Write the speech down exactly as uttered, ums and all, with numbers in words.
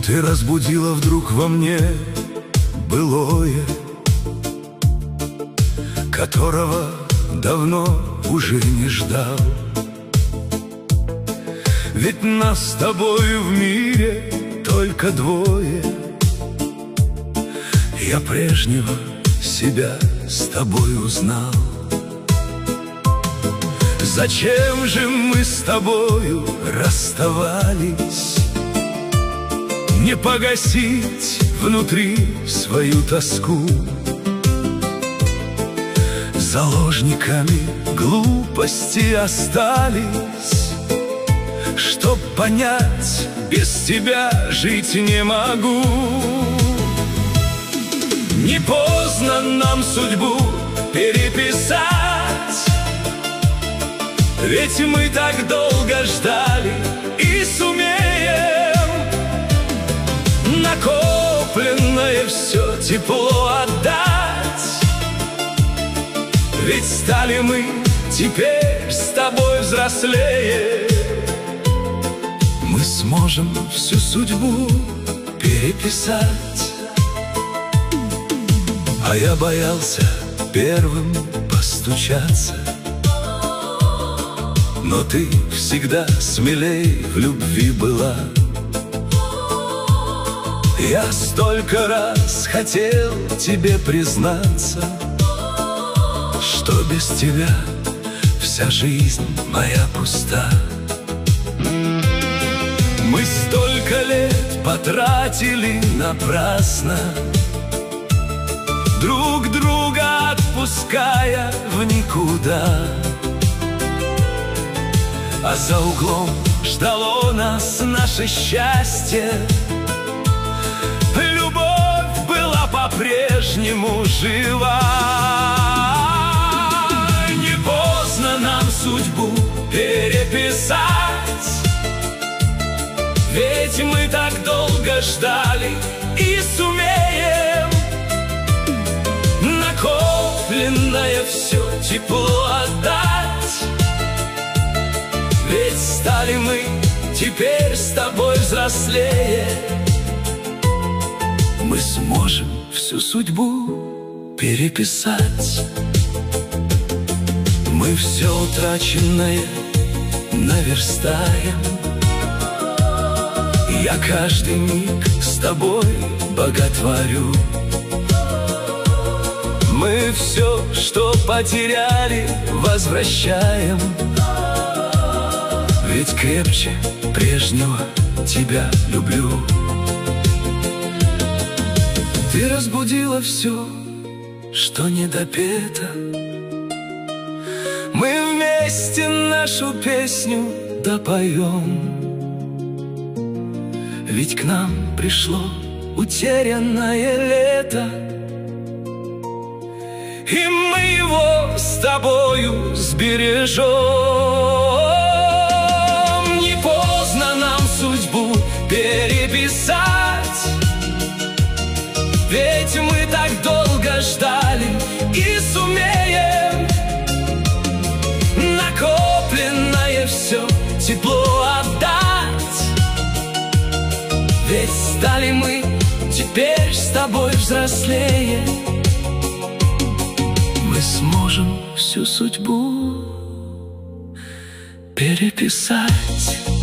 Ты разбудила вдруг во мне былое, которого давно уже не ждал. Ведь нас с тобою в мире только двое. Я прежнего себя с тобой узнал. Зачем же мы с тобою расставались? Не погасить внутри свою тоску. Заложниками глупости остались. Чтоб понять, без тебя жить не могу. Не поздно нам судьбу переписать, ведь мы так долго ждали и сумеем накопленное все тепло отдать. Ведь стали мы теперь с тобой взрослее. Мы сможем всю судьбу переписать. А я боялся первым постучаться, но ты всегда смелей в любви была. Я столько раз хотел тебе признаться, что без тебя вся жизнь моя пуста. Мы столько лет потратили напрасно, друг друга отпуская в никуда. А за углом ждало нас наше счастье. Любовь была по-прежнему жива. Не поздно нам судьбу переписать, ведь мы так долго ждали и сумеем накопленное все тепло отдать. Ведь стали мы теперь с тобой взрослее. Мы сможем всю судьбу переписать. Мы все утраченное наверстаем. Я каждый миг с тобой боготворю. Мы все, что потеряли, возвращаем. Ведь крепче прежнего тебя люблю. Ты разбудила все, что недопето. Мы вместе нашу песню допоем. Ведь к нам пришло утерянное лето, и мы его с тобою сбережем. Не поздно нам судьбу переписать, ведь мы так долго ждали и сумеем накопленное все тепло отдать. Ведь стали мы теперь с тобой взрослее. Мы сможем всю судьбу переписать.